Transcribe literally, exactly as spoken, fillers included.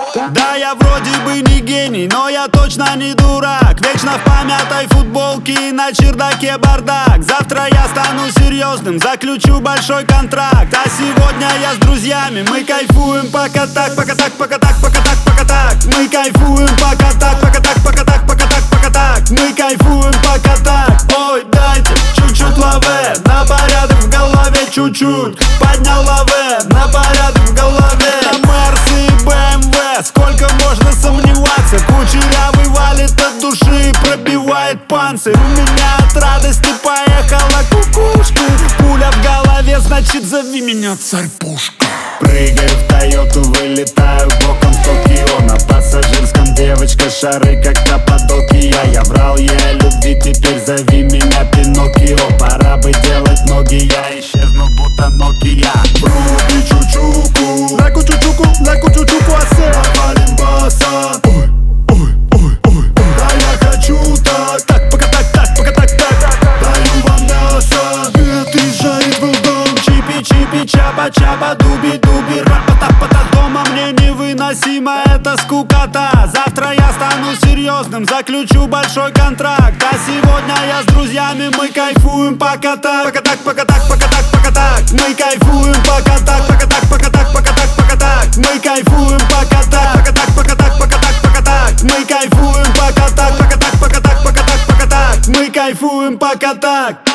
Да, я вроде бы не гений, но я точно не дурак. Вечно в помятой футболке и на чердаке бардак. Завтра я стану серьезным, заключу большой контракт. А сегодня я с друзьями, мы кайфуем пока так, пока так, пока так, пока так, пока так. Мы кайфуем пока так, пока так, пока так, пока так, пока так. Мы кайфуем пока так. Ой, дайте чуть-чуть лаве, на порядок в голове чуть-чуть. Поднял лаве, на порядок в голове. На Мерс и бэ эм вэ, сколько можно сомневаться? Кучерявый валит от души, пробивает панцирь. У меня от радости поехала кукушка. Пуля в голове, значит зови меня царь-пушка. Прыгаю в Тойоту, вылетаю боком в Токио. На пассажирском девочка шары, как Каппадокия. Я врал ей о любви, теперь зови меня Пиноккио. Пора бы делать ноги, я исчезну, будто Нокия. Вруби чучуку, лайку чучуку, лайку чучуку, асе. Навалим баса. Ой, ой, ой, ой, ой. Да я хочу так, так, пока так, так, пока так, так. Даю вам мясо, отъезжает в дом. Чипи-чипи, чаба-чаба, дуби-дуби, рапа-та-па-та. Дома мне невыносима эта скукота. Завтра я стану серьезным, заключу большой контракт. А сегодня я с друзьями, мы кайфуем пока так, пока так, пока так, пока так, пока так. Мы кайфуем пока так, пока так, пока так, пока так, пока так. Мы кайфуем пока так, пока так, пока так, пока так, пока так. Мы кайфуем пока так, пока так, пока так, пока так, пока так. Мы кайфуем пока так.